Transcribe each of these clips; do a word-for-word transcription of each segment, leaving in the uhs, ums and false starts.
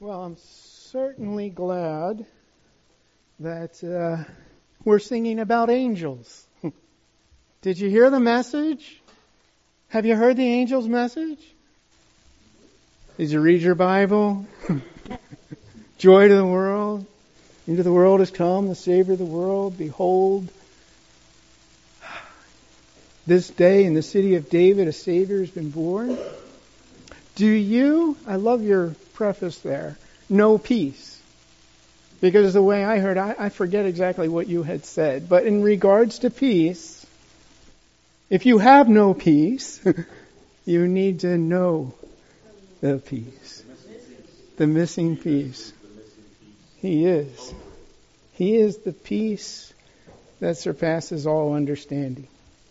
Well, I'm certainly glad that uh, we're singing about angels. Did you hear the message? Have you heard the angel's message? Did you read your Bible? Joy to the world. Into the world has come the Savior of the world. Behold, this day in the city of David a Savior has been born. Do you, I love your preface there, know peace? Because the way I heard, I, I forget exactly what you had said. But in regards to peace, if you have no peace, you need to know the peace. The missing piece. He is. He is the peace that surpasses all understanding.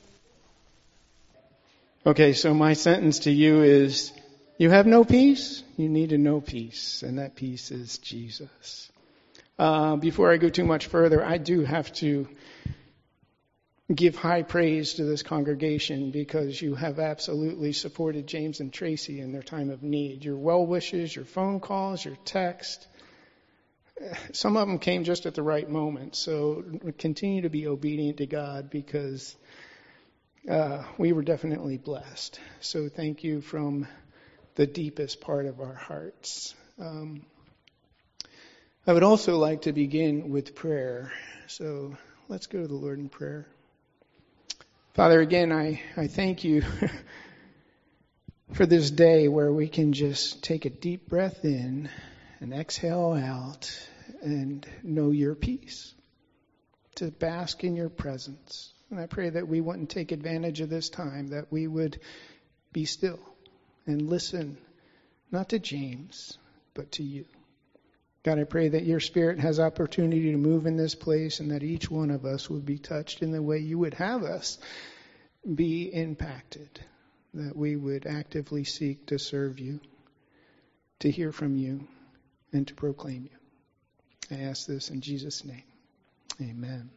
Okay, so my sentence to you is, you have no peace? You need to know peace, and that peace is Jesus. Uh, before I go too much further, I do have to give high praise to this congregation because you have absolutely supported James and Tracy in their time of need. Your well wishes, your phone calls, your text, some of them came just at the right moment. So continue to be obedient to God because uh, we were definitely blessed. So thank you from the deepest part of our hearts. Um, I would also like to begin with prayer. So let's go to the Lord in prayer. Father, again, I, I thank you for this day where we can just take a deep breath in and exhale out and know your peace, to bask in your presence. And I pray that we wouldn't take advantage of this time, that we would be still and listen, not to James, but to you. God, I pray that your Spirit has opportunity to move in this place and that each one of us would be touched in the way you would have us be impacted, that we would actively seek to serve you, to hear from you, and to proclaim you. I ask this in Jesus' name. Amen.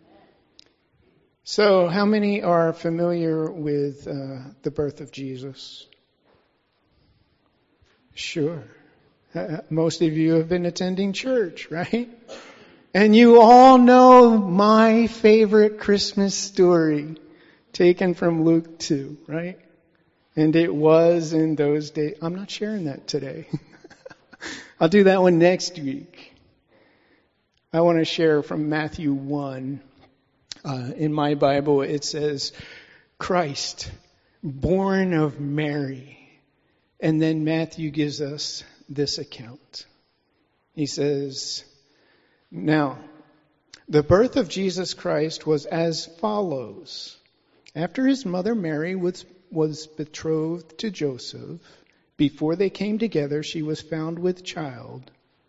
So, how many are familiar with uh, the birth of Jesus? Sure. Uh, most of you have been attending church, right? And you all know my favorite Christmas story, taken from Luke two, right? And it was in those days. I'm not sharing that today. I'll do that one next week. I want to share from Matthew one. Uh, in my Bible, it says, Christ, born of Mary. And then Matthew gives us this account. He says, now, the birth of Jesus Christ was as follows. After his mother Mary was, was betrothed to Joseph, before they came together, she was found with child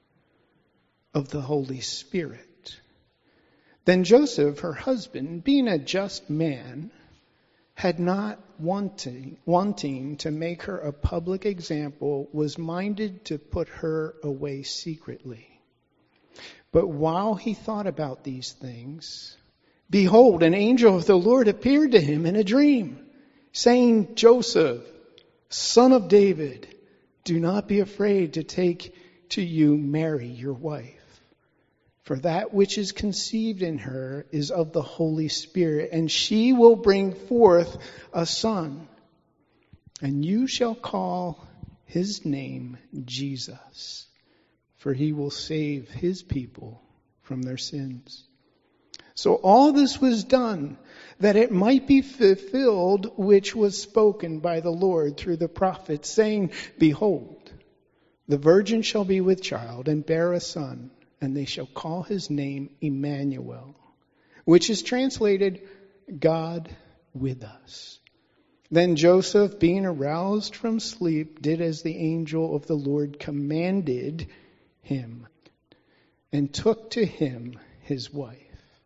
of the Holy Spirit. Then Joseph, her husband, being a just man, had not wanting, wanting to make her a public example, was minded to put her away secretly. But while he thought about these things, behold, an angel of the Lord appeared to him in a dream, saying, Joseph, son of David, do not be afraid to take to you Mary, your wife. For that which is conceived in her is of the Holy Spirit, and she will bring forth a son, and you shall call his name Jesus, for he will save his people from their sins. So all this was done that it might be fulfilled which was spoken by the Lord through the prophet, saying, Behold, the virgin shall be with child and bear a son, and they shall call his name Emmanuel, which is translated God with us. Then Joseph, being aroused from sleep, did as the angel of the Lord commanded him, and took to him his wife,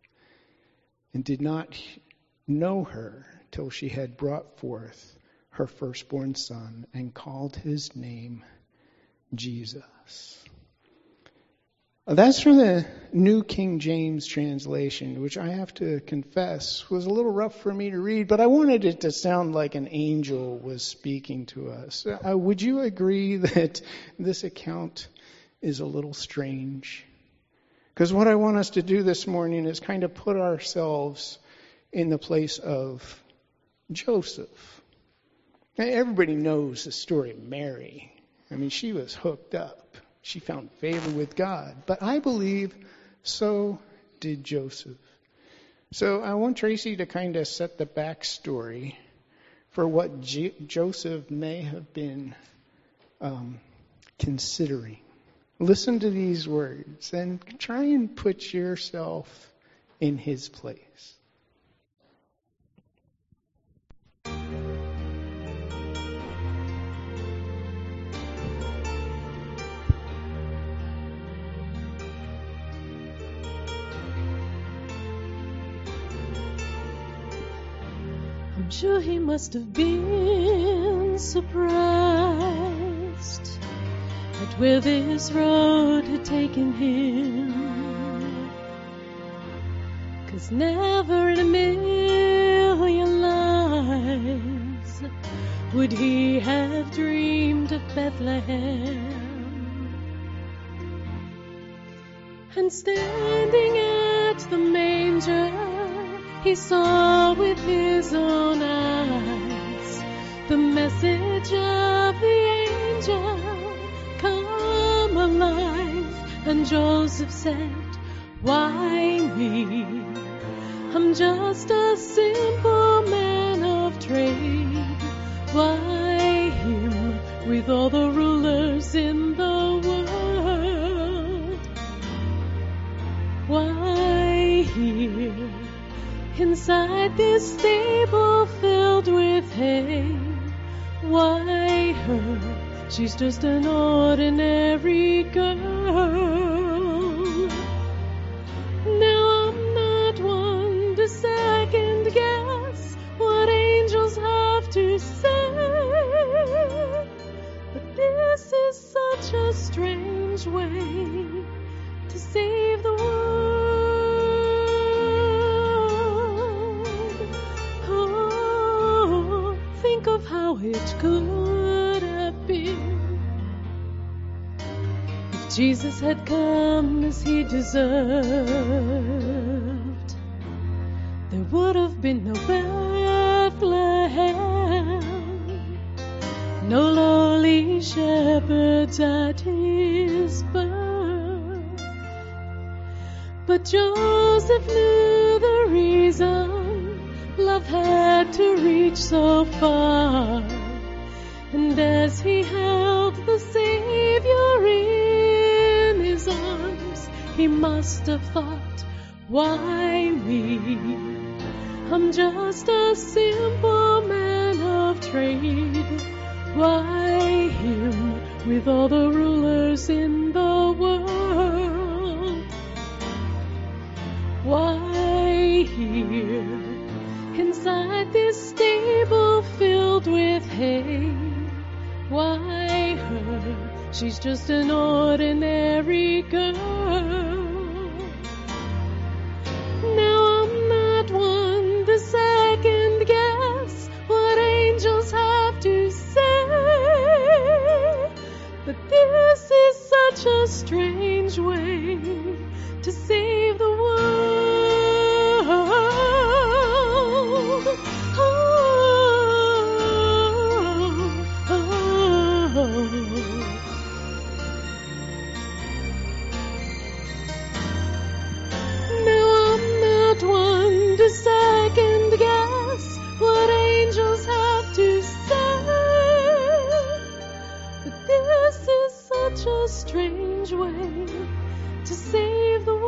and did not know her till she had brought forth her firstborn son, and called his name Jesus. That's from the New King James translation, which I have to confess was a little rough for me to read, but I wanted it to sound like an angel was speaking to us. Uh, would you agree that this account is a little strange. Because what I want us to do this morning is kind of put ourselves in the place of Joseph. Now, everybody knows the story of Mary. I mean, she was hooked up. She found favor with God. But I believe so did Joseph. So I want Tracy to kind of set the backstory for what J- Joseph may have been um, considering. Listen to these words and try and put yourself in his place. I'm sure he must have been surprised at where this road had taken him. 'Cause never in a million lives would he have dreamed of Bethlehem. And standing at the manger, he saw with his own eyes the message of the angel come alive. And Joseph said, why me? I'm just a simple man of trade. Why him with all the rulers in the world? Why here inside this stable filled with hay? Why her? She's just an ordinary girl. Now I'm not one to second guess what angels have to say, but this is such a strange way to save the world. Oh, think of how it could have been if Jesus had come as he deserved. There would have been no Bethlehem, no lowly shepherds at his birth. But Joseph knew the reason love had to reach so far. And as he held the Savior in his arms, he must have thought, why me? I'm just a simple man of trade. Why him with all the rulers in the world? Why here inside this stable filled with hay? Why her? She's just an ordinary girl. Now I'm not one to second guess what angels have to say, but this is such a strange way to save the world. Oh, oh, oh. Now I'm not one to second guess what angels have to say, but this is such a strange way to save the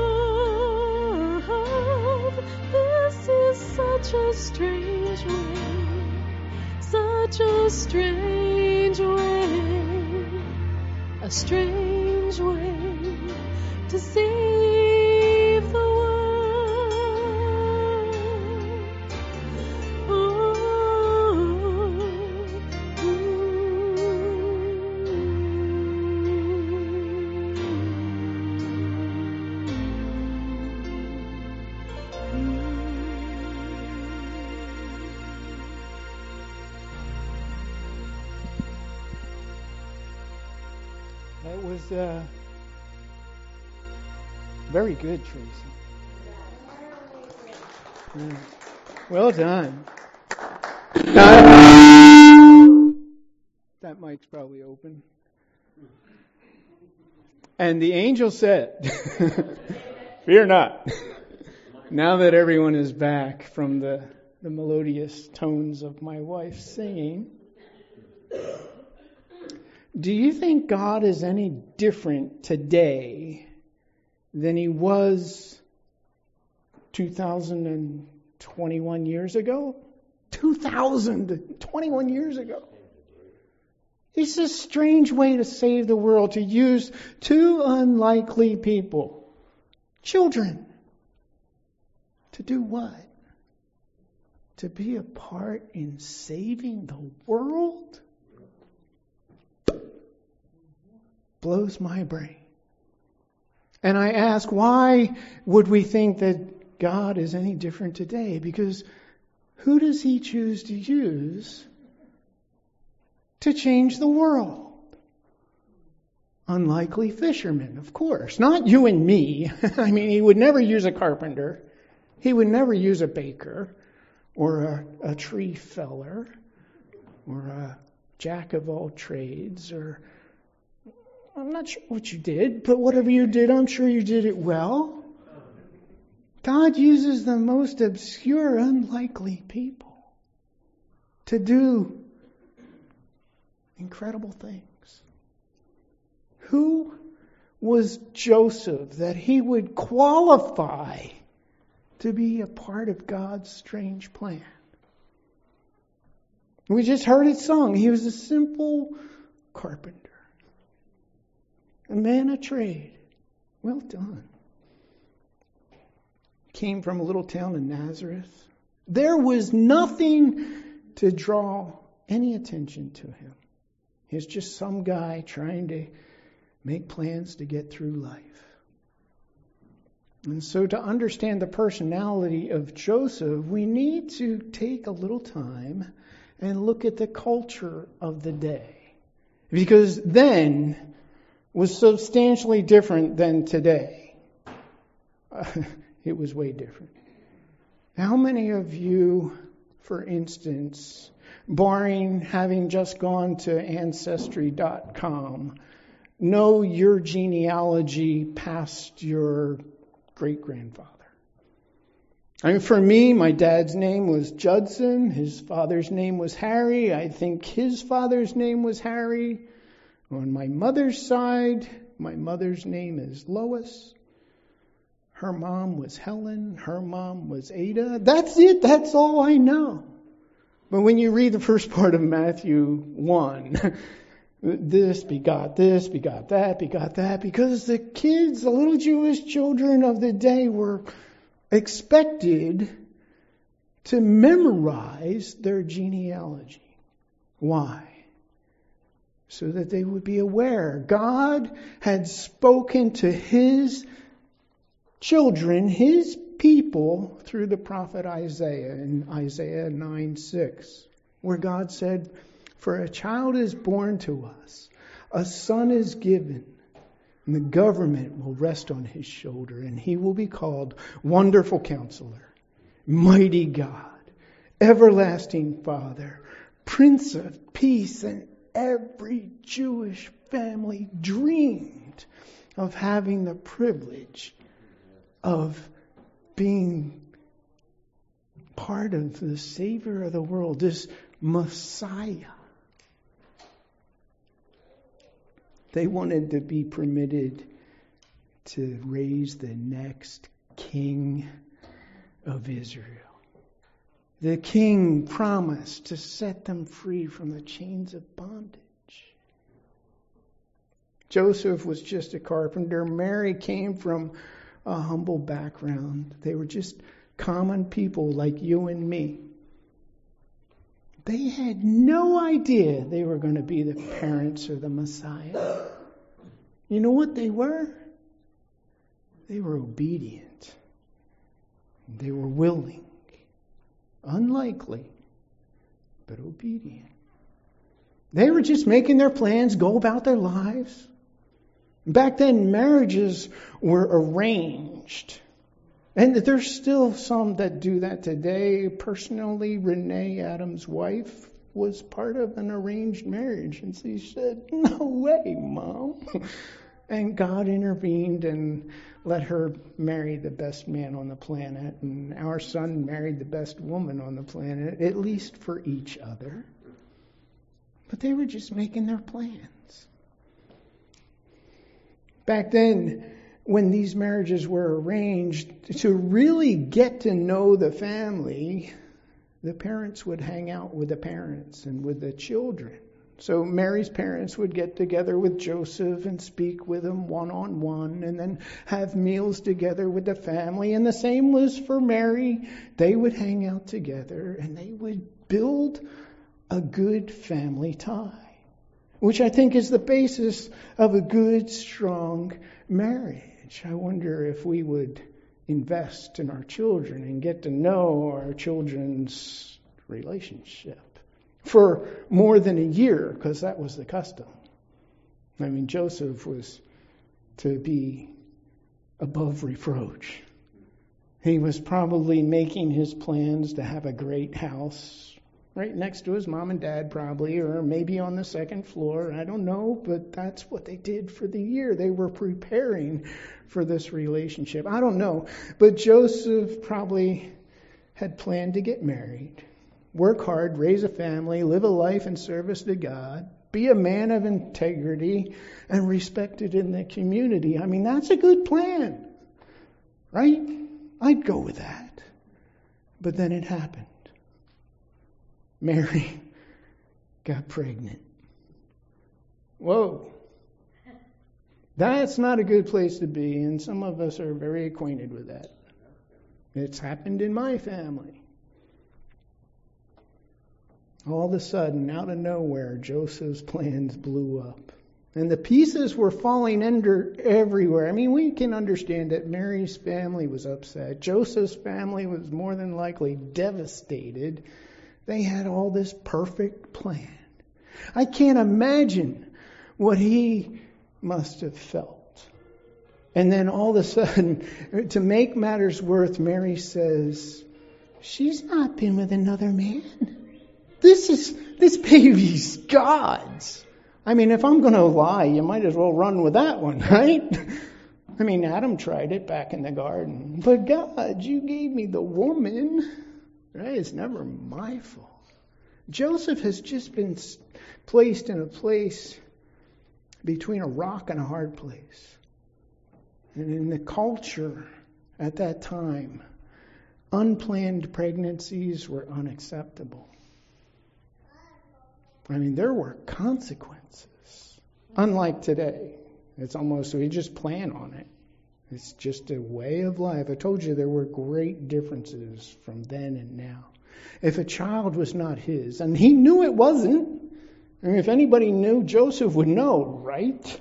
world. This is such a strange way, such a strange way, a strange way to save the world. That was uh, very good, Tracy. Yeah. Well done. That mic's probably open. And the angel said, fear not. Now that everyone is back from the, the melodious tones of my wife singing, do you think God is any different today than he was two thousand twenty-one years ago? two thousand twenty-one years ago. It's a strange way to save the world, to use two unlikely people, children, to do what? To be a part in saving the world? Blows my brain. And I ask, why would we think that God is any different today? Because who does he choose to use to change the world? Unlikely fishermen, of course. Not you and me. I mean, he would never use a carpenter. He would never use a baker or a, a tree feller or a jack of all trades, or I'm not sure what you did, but whatever you did, I'm sure you did it well. God uses the most obscure, unlikely people to do incredible things. Who was Joseph that he would qualify to be a part of God's strange plan? We just heard it sung. He was a simple carpenter, a man of trade. Well done. Came from a little town in Nazareth. There was nothing to draw any attention to him. He's just some guy trying to make plans to get through life. And so to understand the personality of Joseph, we need to take a little time and look at the culture of the day. Because then was substantially different than today. Uh, it was way different. How many of you, for instance, barring having just gone to Ancestry dot com, know your genealogy past your great-grandfather? I mean, for me, my dad's name was Judson. His father's name was Harry. I think his father's name was Harry. On my mother's side, my mother's name is Lois. Her mom was Helen. Her mom was Ada. That's it. That's all I know. But when you read the first part of Matthew one, this begot this, begot that, begot that, because the kids, the little Jewish children of the day, were expected to memorize their genealogy. Why? So that they would be aware. God had spoken to his children, his people, through the prophet Isaiah in Isaiah nine six, where God said, "For a child is born to us, a son is given, and the government will rest on his shoulder, and he will be called Wonderful Counselor, Mighty God, Everlasting Father, Prince of Peace." And every Jewish family dreamed of having the privilege of being part of the Savior of the world, this Messiah. They wanted to be permitted to raise the next king of Israel. The king promised to set them free from the chains of bondage. Joseph was just a carpenter. Mary came from a humble background. They were just common people like you and me. They had no idea they were going to be the parents of the Messiah. You know what they were? They were obedient. They were willing. Unlikely, but obedient. They were just making their plans, go about their lives. Back then, marriages were arranged. And there's still some that do that today. Personally, Renee, Adam's wife, was part of an arranged marriage. And she said, "No way, Mom." And God intervened and let her marry the best man on the planet. And our son married the best woman on the planet, at least for each other. But they were just making their plans. Back then, when these marriages were arranged, to really get to know the family, the parents would hang out with the parents and with the children. So Mary's parents would get together with Joseph and speak with him one-on-one and then have meals together with the family. And the same was for Mary. They would hang out together and they would build a good family tie, which I think is the basis of a good, strong marriage. I wonder if we would invest in our children and get to know our children's relationship for more than a year, because that was the custom. I mean, Joseph was to be above reproach. He was probably making his plans to have a great house right next to his mom and dad, probably, or maybe on the second floor. I don't know, but that's what they did for the year. They were preparing for this relationship. I don't know, but Joseph probably had planned to get married, work hard, raise a family, live a life in service to God, be a man of integrity, and respected in the community. I mean, that's a good plan, right? I'd go with that. But then it happened. Mary got pregnant. Whoa. That's not a good place to be, and some of us are very acquainted with that. It's happened in my family. All of a sudden, out of nowhere, Joseph's plans blew up. And the pieces were falling under everywhere. I mean, we can understand that Mary's family was upset. Joseph's family was more than likely devastated. They had all this perfect plan. I can't imagine what he must have felt. And then all of a sudden, to make matters worse, Mary says, "She's not been with another man. This is, this baby's God's." I mean, if I'm going to lie, you might as well run with that one, right? I mean, Adam tried it back in the garden. But God, you gave me the woman. Right? It's never my fault. Joseph has just been placed in a place between a rock and a hard place. And in the culture at that time, unplanned pregnancies were unacceptable. I mean, there were consequences. Unlike today. It's almost, we just plan on it. It's just a way of life. I told you there were great differences from then and now. If a child was not his, and he knew it wasn't, I mean, if anybody knew, Joseph would know, right?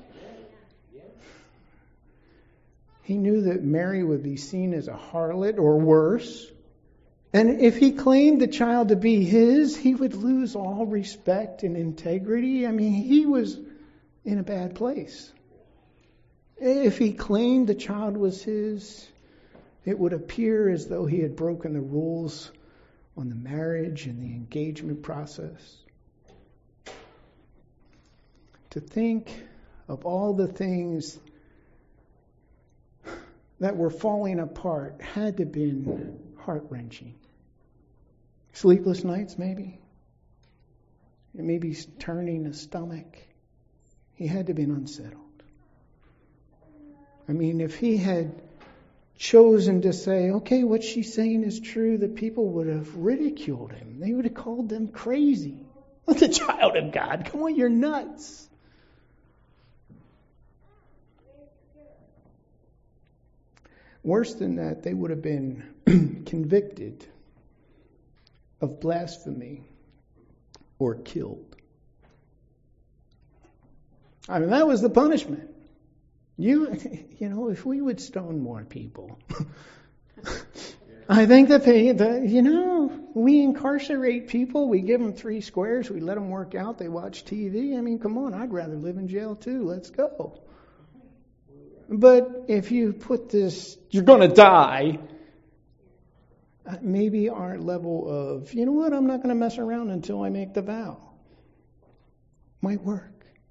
He knew that Mary would be seen as a harlot or worse. And if he claimed the child to be his, he would lose all respect and integrity. I mean, he was in a bad place. If he claimed the child was his, it would appear as though he had broken the rules on the marriage and the engagement process. To think of all the things that were falling apart had to have been heart-wrenching. Sleepless nights, maybe. Maybe turning a stomach. He had to have been unsettled. I mean, if he had chosen to say, okay, what she's saying is true, the people would have ridiculed him. They would have called them crazy. That's a child of God. Come on, you're nuts. Worse than that, they would have been convicted of blasphemy or killed. I mean, that was the punishment. You, you know, if we would stone more people, I think that they, the, you know, we incarcerate people, we give them three squares, we let them work out, they watch T V. I mean, come on, I'd rather live in jail too. Let's go. But if you put this, you're going to die, maybe our level of, you know what, I'm not going to mess around until I make the vow, might work.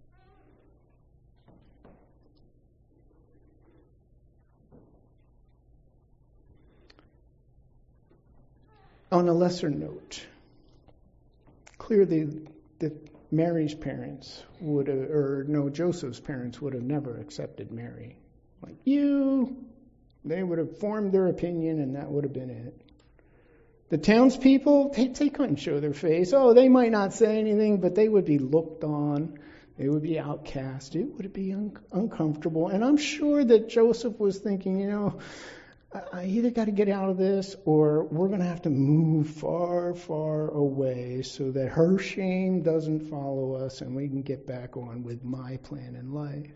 On a lesser note, clearly the Mary's parents would have, or no, Joseph's parents would have never accepted Mary. Like you, they would have formed their opinion and that would have been it. The townspeople, they, they couldn't show their face. Oh, they might not say anything, but they would be looked on. They would be outcast. It would be un- uncomfortable. And I'm sure that Joseph was thinking, you know, I either got to get out of this or we're going to have to move far, far away so that her shame doesn't follow us and we can get back on with my plan in life.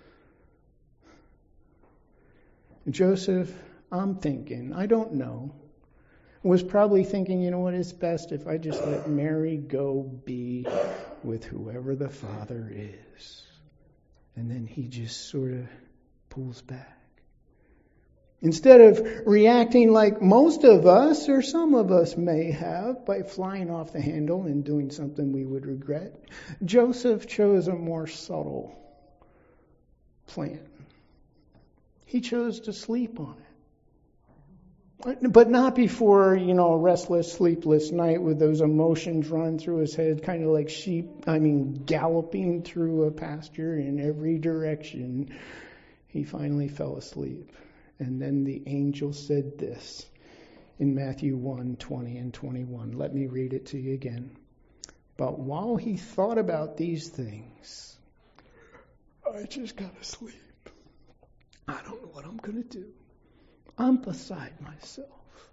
Joseph, I'm thinking, I don't know, was probably thinking, you know what, it's best if I just let Mary go be with whoever the father is. And then he just sort of pulls back. Instead of reacting like most of us, or some of us may have, by flying off the handle and doing something we would regret, Joseph chose a more subtle plan. He chose to sleep on it. But not before, you know, a restless, sleepless night with those emotions running through his head, kind of like sheep, I mean, galloping through a pasture in every direction. He finally fell asleep. And then the angel said this in Matthew one, twenty and twenty-one. Let me read it to you again. But while he thought about these things, I just got to sleep. I don't know what I'm going to do. I'm beside myself.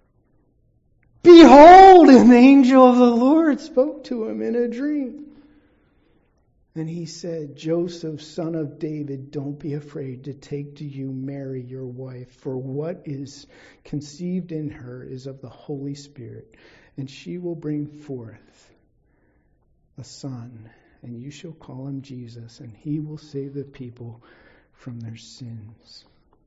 Behold, an angel of the Lord spoke to him in a dream. And he said, Joseph, son of David, don't be afraid to take to you Mary, your wife, for what is conceived in her is of the Holy Spirit, and she will bring forth a son, and you shall call him Jesus, and he will save the people from their sins.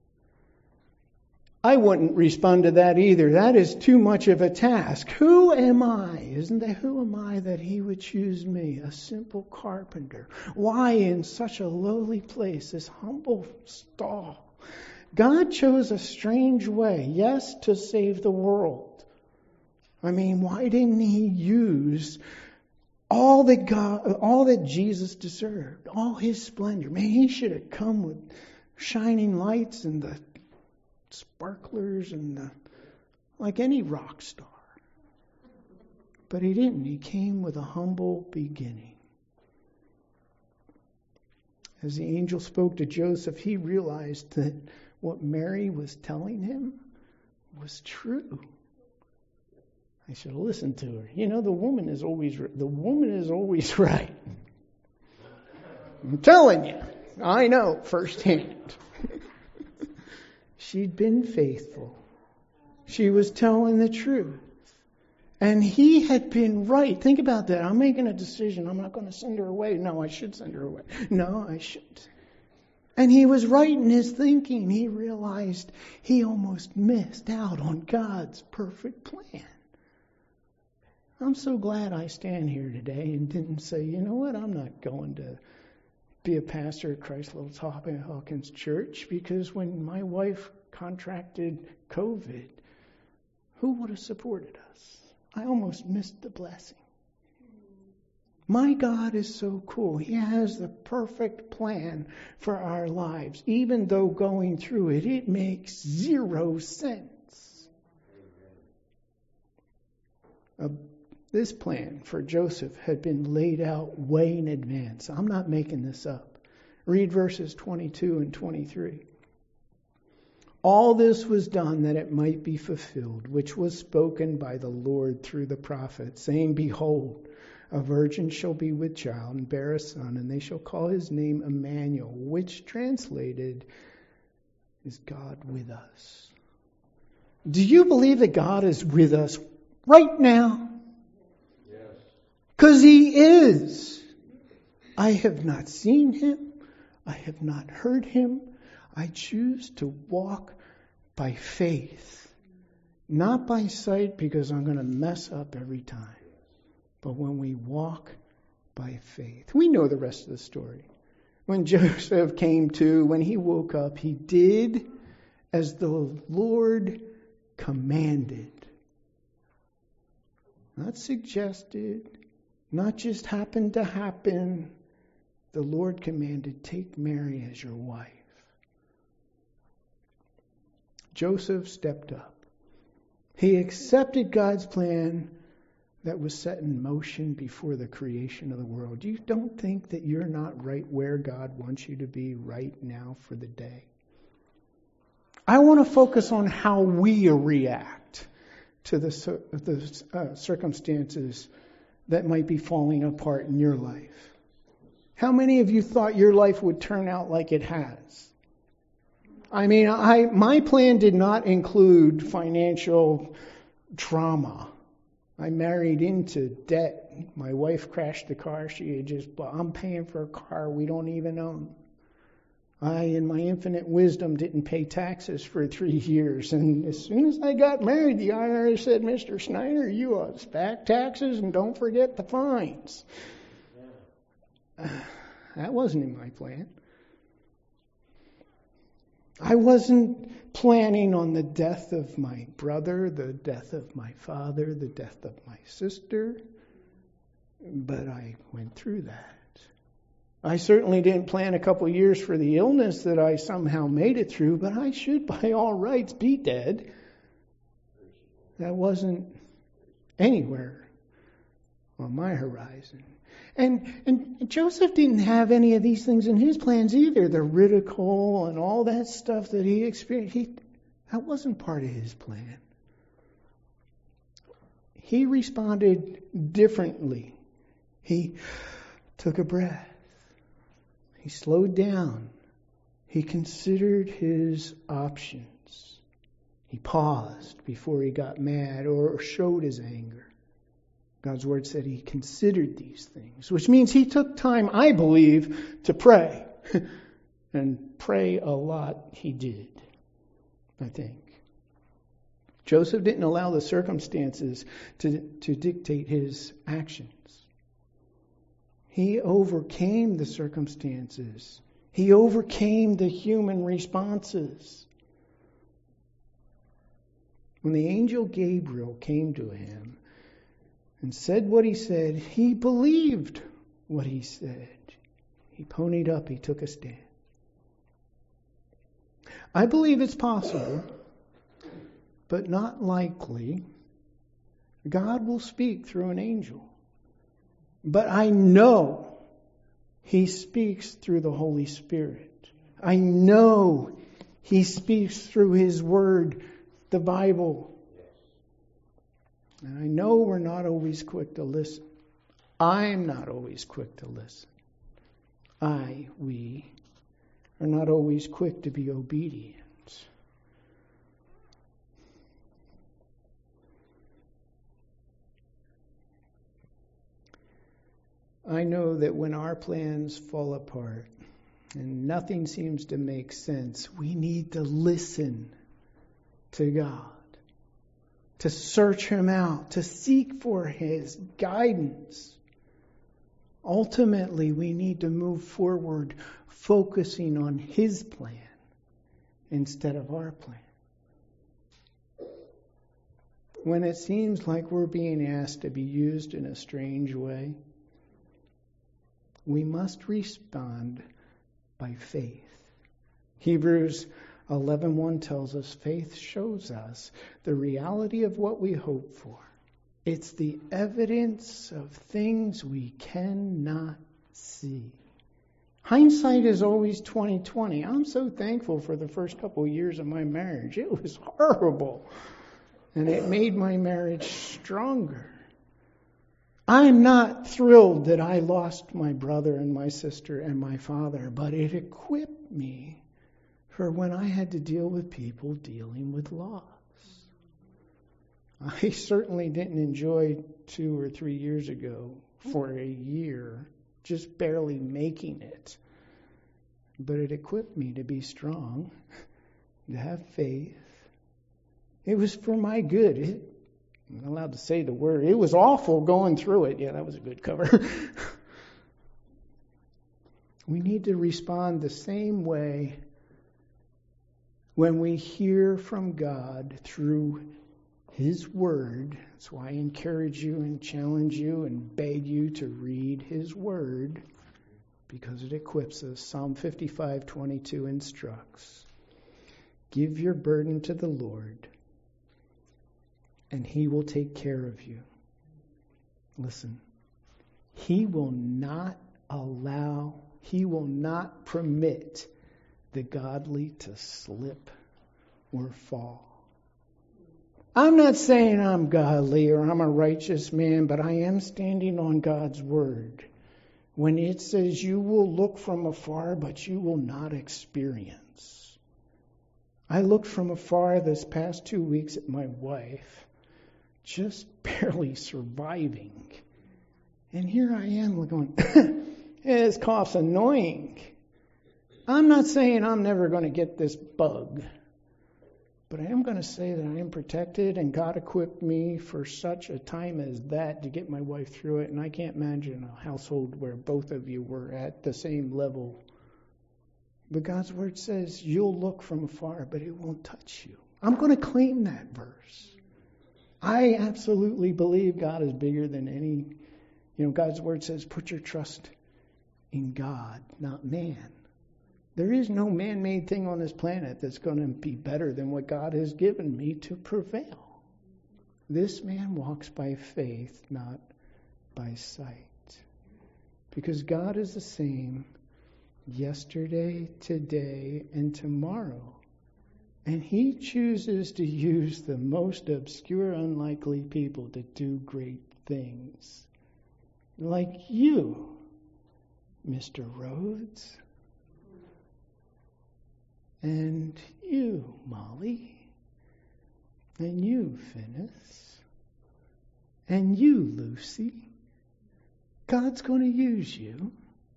I wouldn't respond to that either. That is too much of a task. Who am I? Isn't that who am I that he would choose me, a simple carpenter? Why in such a lowly place, this humble stall? God chose a strange way, yes, to save the world. I mean, why didn't he use all that God, all that Jesus deserved, all his splendor? Man, he should have come with shining lights and the sparklers and the, like any rock star. But he didn't. He came with a humble beginning. As the angel spoke to Joseph, he realized that what Mary was telling him was true. I should have listened to her. You know, the woman is always the woman is always right. I'm telling you, I know firsthand. She'd been faithful. She was telling the truth. And he had been right. Think about that. I'm making a decision. I'm not going to send her away. No, I should send her away. No, I shouldn't. And he was right in his thinking. He realized he almost missed out on God's perfect plan. I'm so glad I stand here today and didn't say, you know what, I'm not going to be a pastor at Christ Little Hawkins Church, because when my wife contracted COVID, who would have supported us? I almost missed the blessing. My God is so cool. He has the perfect plan for our lives. Even though going through it, it makes zero sense. Uh, this plan for Joseph had been laid out way in advance. I'm not making this up. Read verses twenty-two and twenty-three. All this was done that it might be fulfilled, which was spoken by the Lord through the prophet, saying, Behold, a virgin shall be with child and bear a son, and they shall call his name Emmanuel, which translated is God with us. Do you believe that God is with us right now? Yes. Because he is. I have not seen him. I have not heard him. I choose to walk by faith, not by sight because I'm going to mess up every time. But when we walk by faith, we know the rest of the story. When Joseph came to, when he woke up, he did as the Lord commanded. Not suggested, not just happened to happen. The Lord commanded, take Mary as your wife. Joseph stepped up. He accepted God's plan that was set in motion before the creation of the world. You don't think that you're not right where God wants you to be right now for the day. I want to focus on how we react to the, the uh, circumstances that might be falling apart in your life. How many of you thought your life would turn out like it has? I mean, I my plan did not include financial trauma. I married into debt. My wife crashed the car. She had just bought. I'm paying for a car we don't even own. I, in my infinite wisdom, didn't pay taxes for three years. And as soon as I got married, the I R S said, Mister Snyder, you ought to back taxes and don't forget the fines. Yeah. That wasn't in my plan. I wasn't planning on the death of my brother, the death of my father, the death of my sister, but I went through that. I certainly didn't plan a couple years for the illness that I somehow made it through, but I should by all rights be dead. That wasn't anywhere on my horizon. And, and Joseph didn't have any of these things in his plans either. The ridicule and all that stuff that he experienced, he, that wasn't part of his plan. He responded differently. He took a breath. He slowed down. He considered his options. He paused before he got mad or showed his anger. God's word said he considered these things, which means he took time, I believe, to pray. And pray a lot he did, I think. Joseph didn't allow the circumstances to, to dictate his actions. He overcame the circumstances. He overcame the human responses. When the angel Gabriel came to him and said what he said, he believed what he said. He ponied up, he took a stand. I believe it's possible, but not likely, God will speak through an angel. But I know he speaks through the Holy Spirit. I know he speaks through his word, the Bible. And I know we're not always quick to listen. I'm not always quick to listen. I, we, are not always quick to be obedient. I know that when our plans fall apart and nothing seems to make sense, we need to listen to God, to search him out, to seek for his guidance. Ultimately, we need to move forward focusing on his plan instead of our plan. When it seems like we're being asked to be used in a strange way, we must respond by faith. Hebrews eleven one tells us faith shows us the reality of what we hope for. It's the evidence of things we cannot see. Hindsight is always twenty twenty. I'm so thankful for the first couple of years of my marriage. It was horrible. And it made my marriage stronger. I'm not thrilled that I lost my brother and my sister and my father, but it equipped me for when I had to deal with people dealing with loss. I certainly didn't enjoy two or three years ago for a year, just barely making it. but it equipped me to be strong, to have faith. It was for my good. It, I'm not allowed to say the word. It was awful going through it. Yeah, that was a good cover. We need to respond the same way when we hear from God through His Word. That's why I encourage you and challenge you and beg you to read His Word, because it equips us. Psalm fifty-five twenty-two instructs, give your burden to the Lord, and He will take care of you. Listen, He will not allow, He will not permit the godly to slip or fall. I'm not saying I'm godly or I'm a righteous man, but I am standing on God's word when it says you will look from afar, but you will not experience. I looked from afar this past two weeks at my wife, just barely surviving. And here I am going, this cough's annoying. I'm not saying I'm never going to get this bug, but I am going to say that I am protected, and God equipped me for such a time as that to get my wife through it. And I can't imagine a household where both of you were at the same level. But God's word says you'll look from afar, but it won't touch you. I'm going to claim that verse. I absolutely believe God is bigger than any, you know, God's word says put your trust in God, not man. There is no man-made thing on this planet that's going to be better than what God has given me to prevail. This man walks by faith, not by sight. Because God is the same yesterday, today, and tomorrow. And He chooses to use the most obscure, unlikely people to do great things. Like you, Mister Rhodes. And you, Molly. And you, Finis. And you, Lucy. God's going to use you.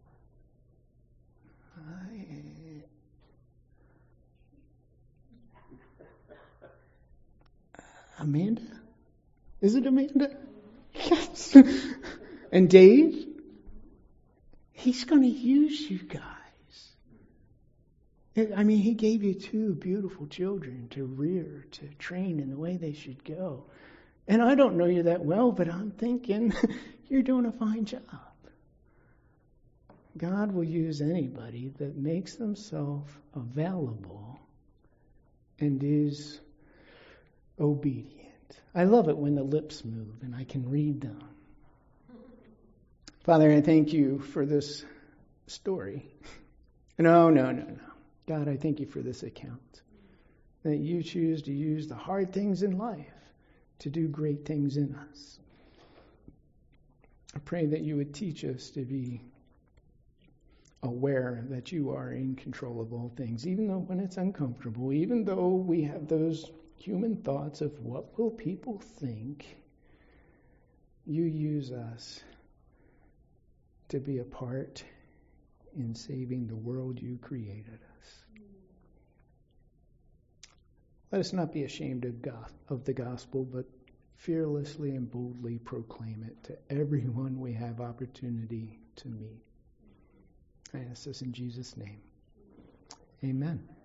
I... Amanda? Is it Amanda? Yes. And Dave? He's going to use you guys. I mean, He gave you two beautiful children to rear, to train in the way they should go. And I don't know you that well, but I'm thinking you're doing a fine job. God will use anybody that makes themselves available and is obedient. I love it when the lips move and I can read them. Father, I thank you for this story. No, no, no, no. God, I thank you for this account, that you choose to use the hard things in life to do great things in us. I pray that you would teach us to be aware that you are in control of all things, even though when it's uncomfortable, even though we have those human thoughts of what will people think, you use us to be a part in saving the world you created us. Let us not be ashamed of, God, of the gospel, but fearlessly and boldly proclaim it to everyone we have opportunity to meet. I ask this in Jesus' name. Amen.